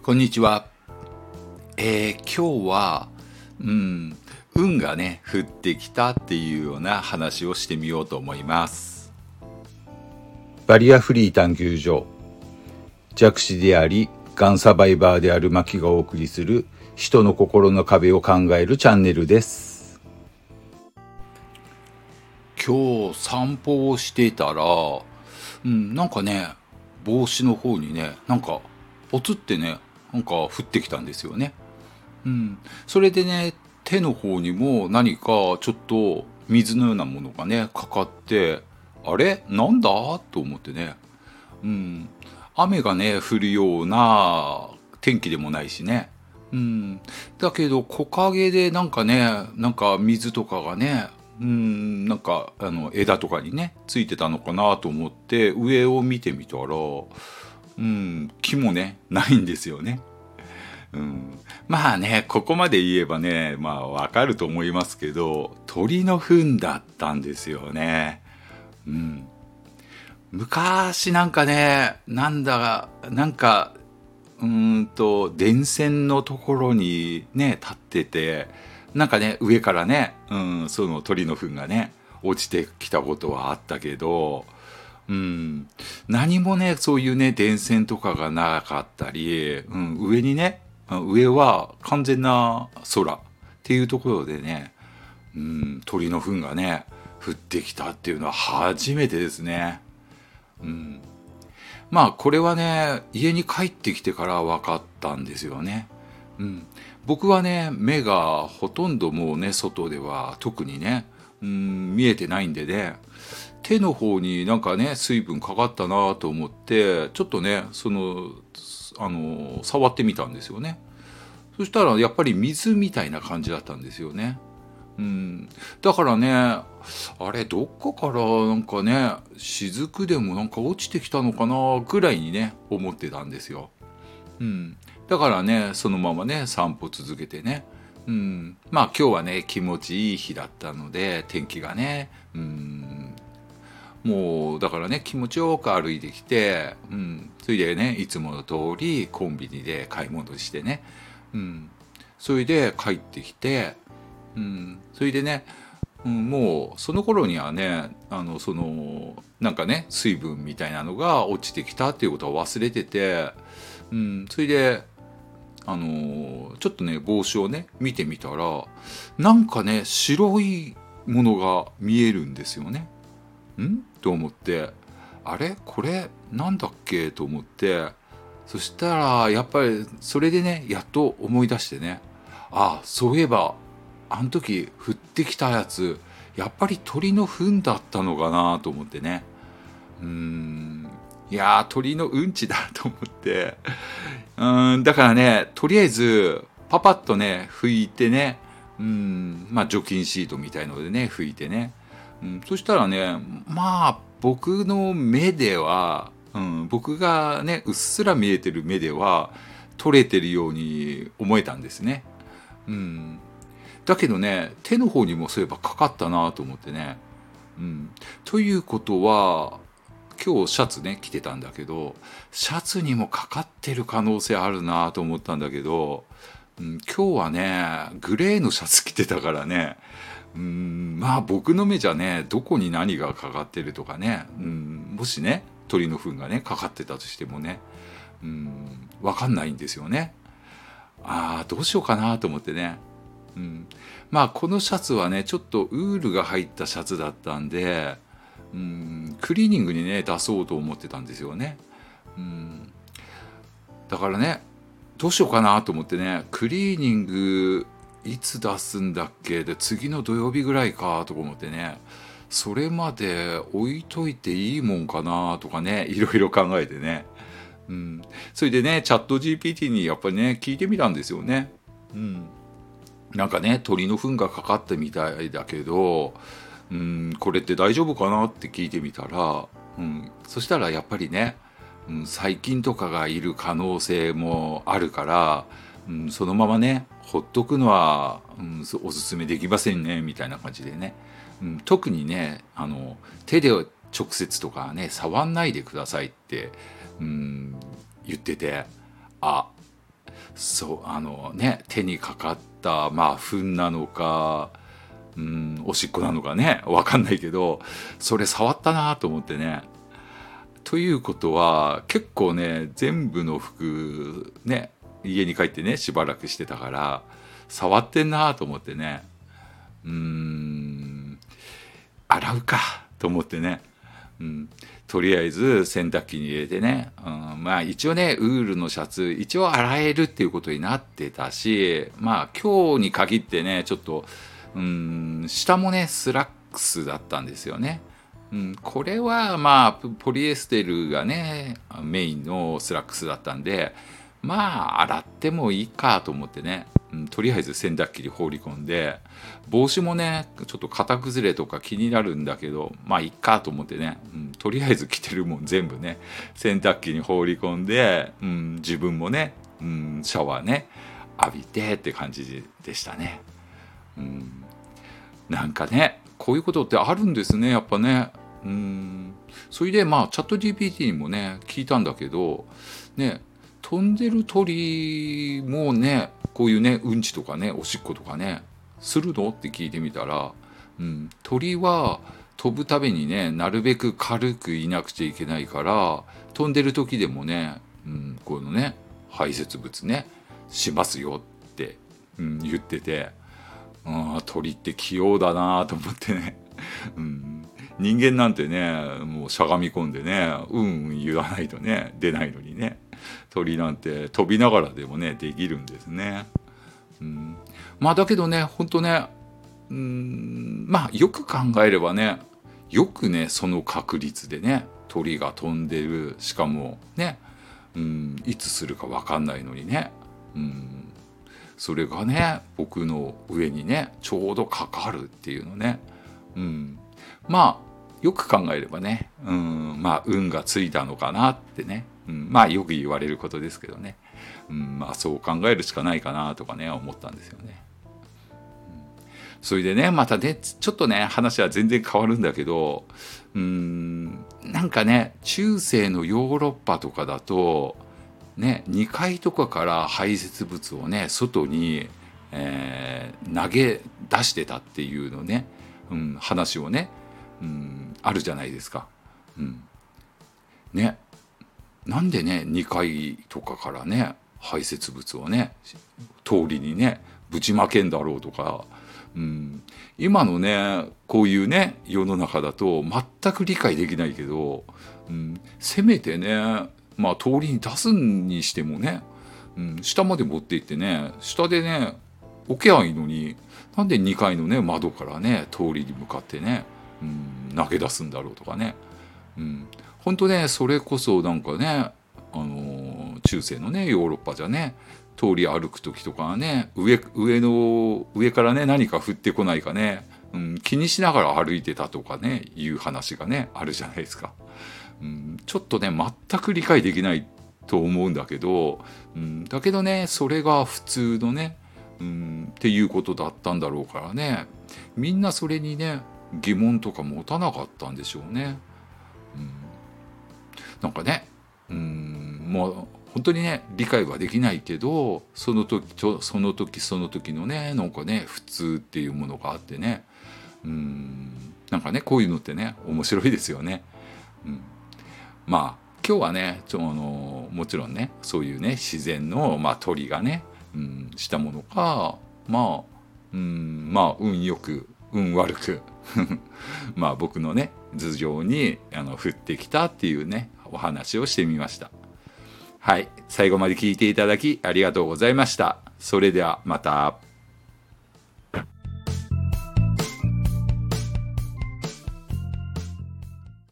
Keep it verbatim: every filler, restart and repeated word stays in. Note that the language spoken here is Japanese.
こんにちは。えー今日は、うん、運がね、降ってきたっていうような話をしてみようと思います。 バリアフリー探求所、弱視でありがんサバイバーであるマキがお送りする人の心の壁を考えるチャンネルです。 今日散歩をしていたら、うん、なんかね、帽子の方にね、なんか、ポツってね、なんか降ってきたんですよね。うん。それでね、手の方にも何かちょっと水のようなものがね、かかって、あれなんだと思ってね。うん。雨がね、降るような天気でもないしね。うん。だけど、木陰でなんかね、なんか水とかがね、うん、なんかあの枝とかにね、ついてたのかなと思って上を見てみたら、うん、木もね、ないんですよね。うん、まあね、ここまで言えばね、まあわかると思いますけど、鳥の糞だったんですよね。うん。昔なんかね、なんだ、なんか、うーんと、電線のところにね、立ってて、なんかね、上からね、うん、その鳥の糞がね、落ちてきたことはあったけど、うん、何もね、そういうね、電線とかがなかったり、うん、上にね、上は完全な空っていうところでね、うん、鳥の糞がね、降ってきたっていうのは初めてですね。うん、まあこれはね、家に帰ってきてから分かったんですよね。うん、僕はね、目がほとんどもうね、外では特にね、うん、見えてないんでね、手の方になんかね、水分かかったなと思って、ちょっとね、その、あの、触ってみたんですよね。そしたらやっぱり水みたいな感じだったんですよね。うん。だからね、あれ、どっかからなんかね、雫でもなんか落ちてきたのかなぐらいにね、思ってたんですよ。うん。だからね、そのままね、散歩続けてね。うん。まあ今日はね、気持ちいい日だったので、天気がね、うん、もうだからね、気持ちよく歩いてきて、うん、それでね、いつもの通りコンビニで買い物してね、うん、それで帰ってきて、うん、それでね、うん、もうその頃にはね、あのそのなんかね、水分みたいなのが落ちてきたっていうことは忘れてて、うん、それであのちょっとね、帽子をね見てみたら、なんかね、白いものが見えるんですよね。んと思って、あれこれなんだっけと思って、そしたらやっぱりそれでね、やっと思い出してね、あ、そういえばあの時降ってきたやつ、やっぱり鳥の糞だったのかなと思ってね。うーん、いやー、鳥のうんちだと思って、うーん、だからね、とりあえずパパッとね拭いてね、うん、まあ除菌シートみたいのでね拭いてね、うん、そしたらね、まあ僕の目では、うん、僕がねうっすら見えてる目では取れてるように思えたんですね。うん、だけどね、手の方にもそういえばかかったなと思ってね。うん、ということは、今日シャツね着てたんだけど、シャツにもかかってる可能性あるなと思ったんだけど、うん、今日はねグレーのシャツ着てたからね、うん、まあ僕の目じゃね、どこに何がかかってるとかね、うん、もしね鳥の糞がねかかってたとしてもね、うん、分かんないんですよね。ああ、どうしようかなと思ってね。うん、まあこのシャツはね、ちょっとウールが入ったシャツだったんで、うん、クリーニングにね出そうと思ってたんですよね。うん、だからね、どうしようかなと思ってね、クリーニングいつ出すんだっけで、次の土曜日ぐらいかとか思ってね、それまで置いといていいもんかなとかね、いろいろ考えてね。うん、それでね、チャット ジーピーティー にやっぱりね聞いてみたんですよね。うん、なんかね、鳥の糞がかかったみたいだけど、うん、これって大丈夫かなって聞いてみたら、うん、そしたらやっぱりね、うん、細菌とかがいる可能性もあるから、うん、そのままねほっとくのは、うん、おすすめできませんねみたいな感じでね、うん、特にね、あの手で直接とかね触んないでくださいって、うん、言ってて、あ、 そうあのね手にかかったまあ糞なのか、うん、おしっこなのかねわかんないけど、それ触ったなと思ってね。ということは結構ね全部の服ね家に帰ってねしばらくしてたから触ってんなと思ってね、うーん洗うかと思ってね、うん、とりあえず洗濯機に入れてね、うん、まあ一応ねウールのシャツ一応洗えるっていうことになってたし、まあ今日に限ってねちょっとうん下もねスラックスだったんですよね。うん、これはまあポリエステルがねメインのスラックスだったんで、まあ洗ってもいいかと思ってね、うん、とりあえず洗濯機に放り込んで、帽子もねちょっと型崩れとか気になるんだけどまあいいかと思ってね、うん、とりあえず着てるもん全部ね洗濯機に放り込んで、うん、自分もね、うん、シャワーね浴びてって感じでしたね。うん、なんかねこういうことってあるんですねやっぱね。うん、それでまあチャット ジーピーティー にもね聞いたんだけどね、飛んでる鳥もねこういうねうんちとかねおしっことかねするのって聞いてみたら、うん、鳥は飛ぶためにねなるべく軽くいなくちゃいけないから飛んでる時でもね、うん、このね排泄物ねしますよって、うん、言ってて、あ鳥って器用だなと思ってね、うん、人間なんてねもうしゃがみ込んでねうんうん言わないとね出ないのにね、鳥なんて飛びながらでもねできるんですね。うん、まあだけどねほんとね、うん、まあよく考えればねよくねその確率でね鳥が飛んでる、しかもね、うん、いつするか分かんないのにね、うん、それがね僕の上にねちょうどかかるっていうのね、うん、まあよく考えればね、うん、まあ運がついたのかなってね、うん、まあよく言われることですけどね、うん、まあそう考えるしかないかなとかね思ったんですよね。それでねまたねちょっとね話は全然変わるんだけど、うーんなんかね中世のヨーロッパとかだとねにかいとかから排泄物をね外に、えー、投げ出してたっていうのね、うん、話をね、うん、あるじゃないですか。うん、ねなんでねにかいとかからね排泄物をね通りにねぶちまけんだろうとか、うん、今のねこういうね世の中だと全く理解できないけど、うん、せめてねまあ通りに出すにしてもね、うん、下まで持って行ってね下でね置けばいいのに、なんでにかいのね窓からね通りに向かってね、うん、投げ出すんだろうとかね、うん、本当ねそれこそなんかねあのー、中世のねヨーロッパじゃね通り歩く時とかはね 上, 上の上からね何か降ってこないかね、うん、気にしながら歩いてたとかねいう話がねあるじゃないですか。うん、ちょっとね全く理解できないと思うんだけど、うん、だけどねそれが普通のね、うん、っていうことだったんだろうからね、みんなそれにね疑問とか持たなかったんでしょうね。うん、なんかね、うん、もう本当にね理解はできないけどその時その時その時のねなんかね普通っていうものがあってね、うんなんかねこういうのってね面白いですよね。うん、まあ今日はねちょあのもちろんねそういうね自然の、まあ、鳥がね、うん、したものかまあ、うん、まあ運よく運悪くまあ僕のね頭上にあの降ってきたっていうねお話をしてみました。はい、最後まで聞いていただきありがとうございました。それではまた。